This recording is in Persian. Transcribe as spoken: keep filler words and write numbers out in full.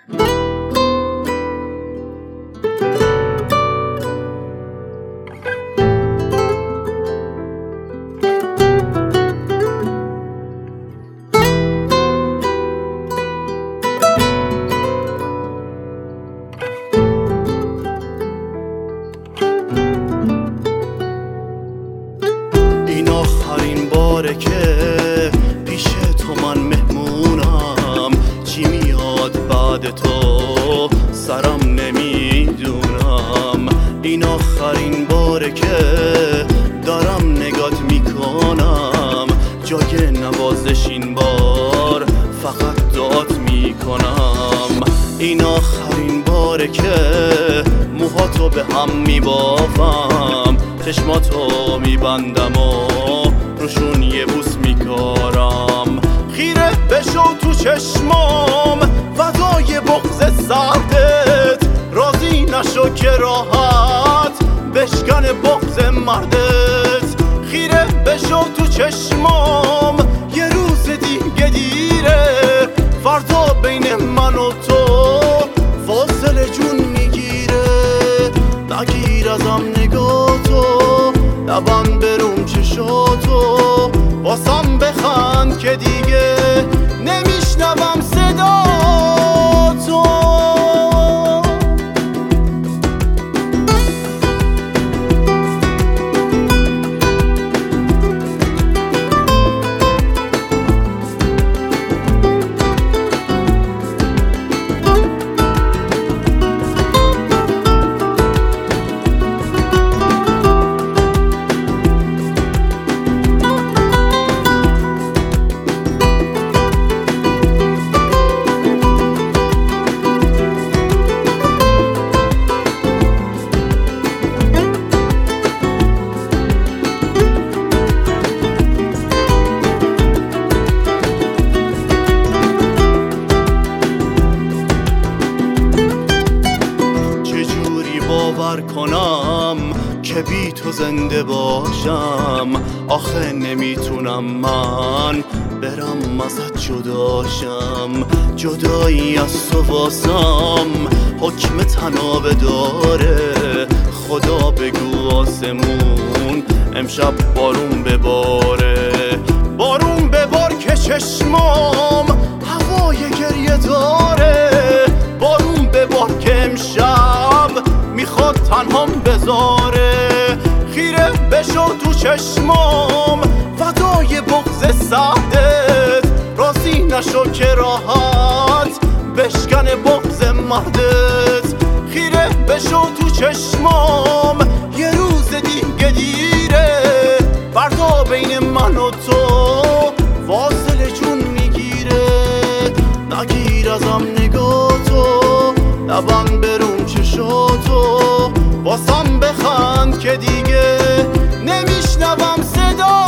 این آخرین باره که پیش تو من مهمونم، چی میاد بعد تو سرم نمیدونم. این آخرین باره که دارم نگات میکنم، جای نوازش این بار فقط دعات میکنم. این آخرین باره که موهاتو به هم میبافم، چشماتو میبندم و روشون یه بوس میکارم. خیره بشو تو چشمام فدای بغض سردت، راضی نشو که راحت بشکن بغض مردت. خیره بشو تو چشمام یه روز دیگه دیره، فردا بین من و تو فاصله جون میگیره. نگیر ازم نگاتو، لبم بروم چشاتو، واسم بخند که دیگه نمیشنوم صدا تو. باور کنم که بی تو زنده باشم، آخه نمیتونم من برم ازت جداشم. جدایی از تو واسم حکم تنابه داره، خدا بگو آسمون امشب بارون بباره. بارون ببار که چشمام هوای گریه داره، بارون ببار که امشب میخواد تنهام بذاره. خیره بشو تو چشمام فدای بغض سردت، راضی نشو که راحت بشکن بغض مردت. خیره بشو تو چشمام یه روز دیگه دیره، فردا بین من و تو فاصله جون میگیره. نگیر ازم نگاتو، لبم بروم چشاتو، واسم بخند که دیگه نمیشنوم صدا